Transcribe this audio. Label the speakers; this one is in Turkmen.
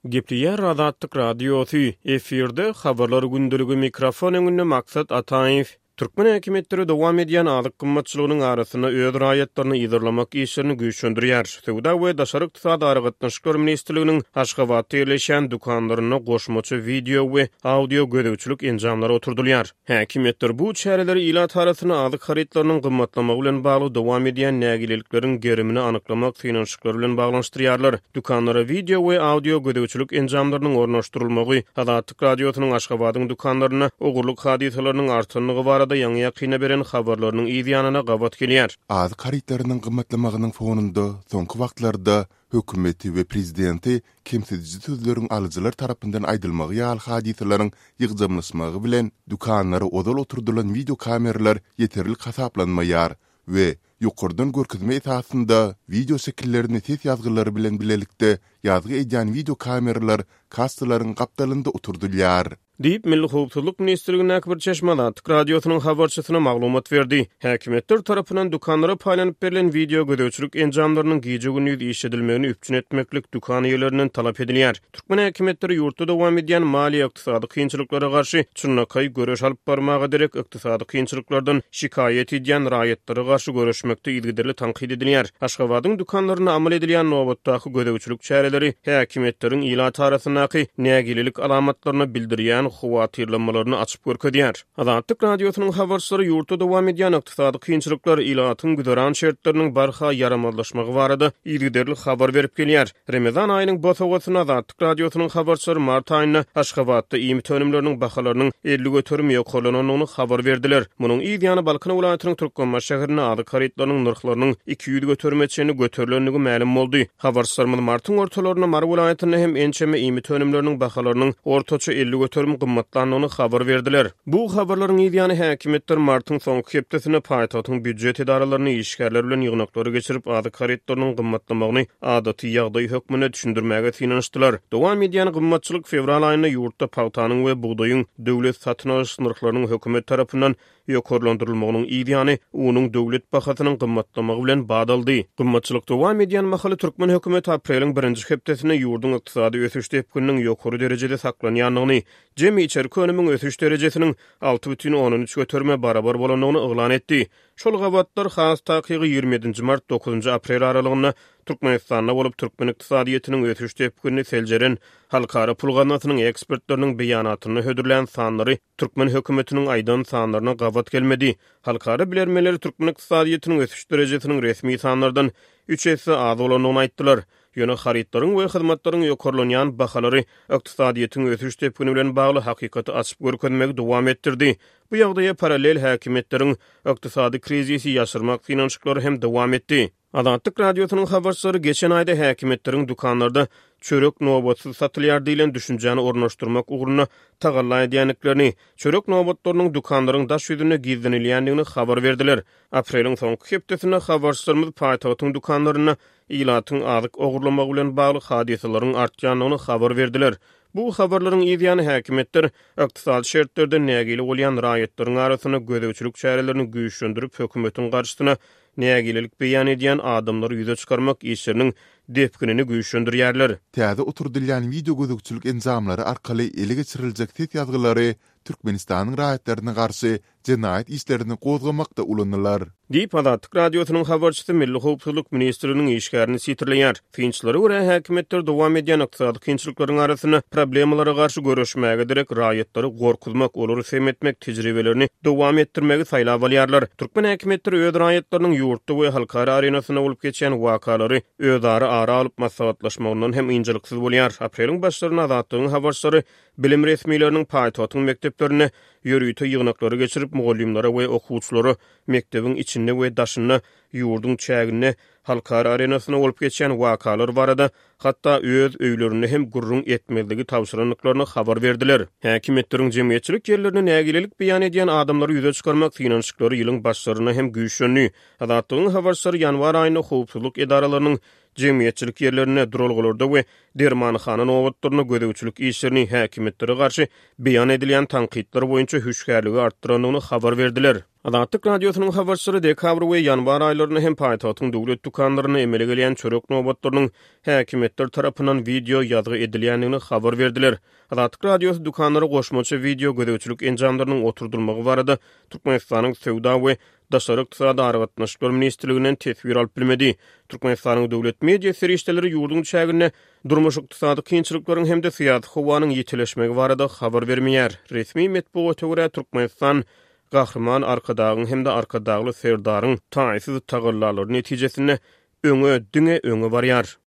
Speaker 1: Gepliyer Azatlyk radiosu efirde habarlar gündülügi mikrofon öňünde maksat Ataýew. Türkmen häkimetleri dowam edýän azyk gymmatçylygynyň arasyna öz raýatlaryny ýygyrlamak işlerini güýçlendirýär. Sowda we daşary ykdysady aragatnaşyklар ministrliginiň Aşgabatda ýerleşen dukanlaryna goşmaçy video we audio gödäwçilik enjamlary oturdylýar. Häkimetler bu çäreleri ilat arasyna azyk haritlarynyň gymmatlamagy bilen bagly dowam edýän nägilelikleriň gerimini anyklamak synançyklary bilen baglanşdyrýarlar. Dukanlara video we audio gödäwçilik enjamlarynyň ornaşdyrylmagy Azatlyk radiosynyň Aşgabatyň dukanlaryna ogurluk hadisalarynyň artanlygy barada ýaňy ýakyna beren habarlarynyň ýzyanyna gabat gelýär.
Speaker 2: Azyk haritlarynyň gymmatlamagynyň fonunda soňky wagtlarda hökümeti we prezidenti kimsedici sözleriň alyjylar tarapyndan aýdylmagy ýaly hadisalaryň ýygdamlaşmagy bilen dukanlary odal oturdulan video kameralar ýeterli hasaplanmaýar we ýokurdan görkezme esasında video şekillerini ses ýazgylary bilen bilelikde ýazgy edýän video kameralar kassalaryň gapdalynda oturdylýar.
Speaker 1: Diýip Milli Howpsuzlyk Ministrliginiň Akbar Çeşmazatlyk radiosynyň habarçysyna maglumat berdi. Häkimetler tarapyndan dukanlara paýlanyp berilen video gödäwçilik enjamlarynyň gije gündüz işledilmegini üpçün etmeklik dukan ýerlerinden talap edilýär. Türkmen häkimetleri ýurtda dowam edýän mali ykdysady kynçylyklara garşy çynakay göreş alyp barmagy derek ykdysady kynçylyklardan şikayet edýän raýatlary garşy görüşmekde ilgiderli tanqid edilýär. Aşgabatyň dukanlaryna amal edilýän nowatdaky gödäwçilik çäreleri häkimetleriň ilat arasyndaky nägilelik alamatlaryny bildirýän huwatyrlanmalaryny açyp görkezýär. Azatlyk radiosynyň habarçylary ýurtda dowam edýän ykdysady kynçylyklar ilatyň güdäran şertleriniň barha yaramazlaşmagy barada ilgiderli habar berip gelýär. Ramazan aýynyň bosawasyna Azatlyk radiosynyň habarçylary mart aýyna Aşgabatda iýmit önümleriniň bahalarynyň 50 götürüm ýokurlanyny habar berdiler. Munyň ýygyany Balkan welaýatynyň Türkmenbaş şäherine azyk haritlarynyň narhlarynyň 200 götürmeçini götürilenligi ma'lum boldy. Habarçylarymyz martyň ortalaryna Mar welaýatyna hem ençeme iýmit önümleriniň bahalarynyň ortaça 50 götürüm gymmatlanýany habar berdiler. Bu habarlaryň ýygyany häkimetler martyň soňky hepdesine paýtatyň büdjet edaralaryny işgärler bilen ýygnaklary geçirip azyk haritlarynyň gymmatlamagyny adaty ýagdaý hökmüne düşündirmäge synanyşdylar. Dowam edýän gymmatçylyk fevral aýyna ýurtda paýtanyň we buğdaýyň döwlet satyn alyş narhlarynyň hökümet tarapyndan ýokurlandyrylmagynyň ýygyny onuň döwlet bahasynyň gymmatlamagy bilen badaldy. Gymmatçylyk dowam edýän mahaly Türkmen hökümeti apreliň 1-nji hepdesine ýurdun ykdysady ösüş tepkiniň ýokary derejede saklanýanlygyny, jemi içerki önümiň ösüş derejesiniň 6,13 götürme barabar bolanyny oglan etdi. Şol gabatlar has takygy 27 mart 9 aprel aralygyna Türkmenistanda bolup Türkmen ykdysadyetiniň ösüş tepkini seljeren halkara pul ganatynyň ekspertleriniň beýanatyny hödürlän sanlary Türkmen hökümetiniň aýdan sanlaryna gabat gelmedi. Halkara bilermeleri Türkmen ykdysadyetiniň ösüş derejesiniň resmi sanlardan 3 esse az bolanyny aýtdylar. Ýöne haritlaryň we hyzmatlaryň ýokurlanýan bahalary ykdysadyetiň ösüş tepkini bilen bagly hakykaty açyp görkezmegi dowam etdirdi. Bu ýagdaýa paralel häkimetleriň ykdysady krizisi ýaşyrmak synançyklary hem dowam etdi. Azatlyk radiosynyň habarçylary geçen aýda häkimetleriň dukanlarda çörek nobatsyz satylýar diýilen düşünjäni ornaşdyrmak ugruna tagalla edýänliklerini, çörek nobatlarynyň dukanlaryň daş ýüzüne gizlenilýändigini habar berdiler. Apreliň soňky hepdesine habarçylarymyz paýtagyň dukanlaryna ilatyň azyk ogurlamagy bilen bagly hadisalaryň artýanyny habar berdiler. Bu habarlaryň ýygyny häkimetler ykdysady şertlerden nägili bolýan raýatlaryň arasyna gödäwçilik çärelerini güýçlendirip hökümetiň garşysyna nägilelik beýan edýän adamlary ýüze çykarmak işleriniň depkinini güýçlendirýärler.
Speaker 2: Täze oturdylýan video gödäwçilik enjamlary arkaly ele geçiriljek ses ýazgylary Türkmenistanyň raýatlaryna garşy jenaýat işlerini gozgamakda ulanýarlar. Diýip
Speaker 1: Azatlyk radiosynyň habarçysy Milli Howpsuzlyk Ministrliginiň işgärini sitirleýär. Finçlere görä häkimetler dowam edýän ykdysady kynçylyklaryň arasyna problemalara garşy görüşmäge derek raýatlary gorkuzmak, olary semetmek tejribelerini dowam etdirmegi saýlap alýarlar. Türkmen häkimetleri öz raýatlarynyň ýurtda we halkara arenasyna bolup geçen wakalary özara ara alyp maslahatlaşmagynyň hem ynjylyksiz bolýar. Apreliň başlaryna Azatlygyň habarçylary bilim resmiýetleriniň paýtatyň mekdeplerine ýörüýte ýygnaklary geçirip mugallimlere we okuwçylara mekdebiň içinde we daşyna ýurdun çägine halkara arenasyna bolup geçen wakalar barada hatda öz öýlerini hem gurrun etmeligi tawşyranlyklaryny habar berdiler. Häkimetleriň jemgyýetçilik ýerlerine nägilelik beýan edýän adamlary ýüze çykarmak synançyklary ýylyň başlaryna hem güýçlenýär. Azatlygyň habarçylary ýanwar aýyna howpsuzlyk edaralarynyň jemgyýetçilik ýerlerine durulgularda we dermanxana nowatlaryna gödäwçilik işlerini häkimetlere garşy beýan edilýän tanqidler boýunça hüşgärligi artdyranyny habar berdiler. Azatlyk radiosynyň habarçylary dekabr we ýanwar aýlaryny hem paýtagtyň döwlet dukanlaryny emele gelýän çörek nowbatlarynyň häkimetler tarapyndan video ýazgy edilýändigini habar berdiler. Azatlyk radiosy dukanlary goşmaça video gödäwçilik enjamlarynyň oturdurmagy barada Türkmenistanyň Sowda we Daşary ykdysady argatnaşyklar ministrliginden tesbir alyp bilmedi. Türkmenistanyň döwlet media serişdeleri ýurduň çägine durmuş ykdysady kynçylyklaryň hem-de syýasy howanyň ýetileşmegi barada habar bermeýär. Resmi metbuata görä Türkmenistan gahrman arkadagyň hem-de arkadagly serdaryň taýsyz tagyrlarlary netijesinde öňe barýar.